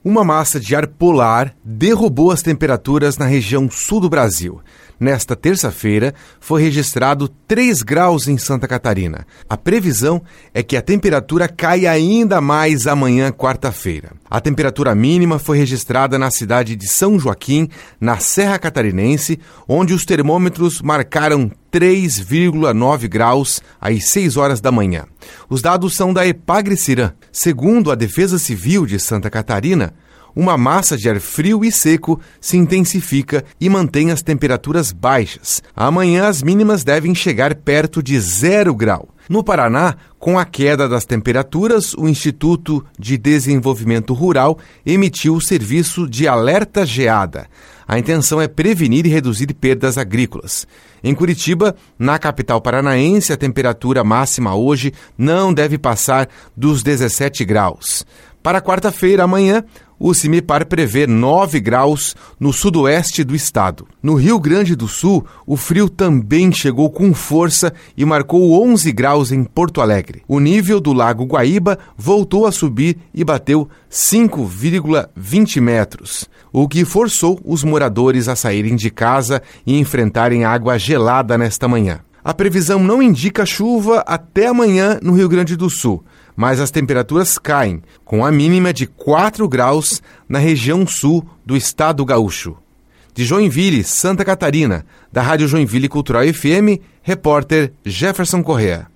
Uma massa de ar polar derrubou as temperaturas na região sul do Brasil. Nesta terça-feira, foi registrado 3 graus em Santa Catarina. A previsão é que a temperatura caia ainda mais amanhã, quarta-feira. A temperatura mínima foi registrada na cidade de São Joaquim, na Serra Catarinense, onde os termômetros marcaram 3,9 graus às 6 horas da manhã. Os dados são da Epagre-Cirã. Segundo a Defesa Civil de Santa Catarina, uma massa de ar frio e seco se intensifica e mantém as temperaturas baixas. Amanhã as mínimas devem chegar perto de 0 grau. No Paraná, com a queda das temperaturas, o Instituto de Desenvolvimento Rural emitiu o serviço de alerta geada. A intenção é prevenir e reduzir perdas agrícolas. Em Curitiba, na capital paranaense, a temperatura máxima hoje não deve passar dos 17 graus. Para quarta-feira, amanhã, o CIMEPAR prevê 9 graus no sudoeste do estado. No Rio Grande do Sul, o frio também chegou com força e marcou 11 graus em Porto Alegre. O nível do Lago Guaíba voltou a subir e bateu 5,20 metros, o que forçou os moradores a saírem de casa e enfrentarem água gelada nesta manhã. A previsão não indica chuva até amanhã no Rio Grande do Sul, mas as temperaturas caem, com a mínima de 4 graus na região sul do estado gaúcho. De Joinville, Santa Catarina, da Rádio Joinville Cultural FM, repórter Jefferson Correa.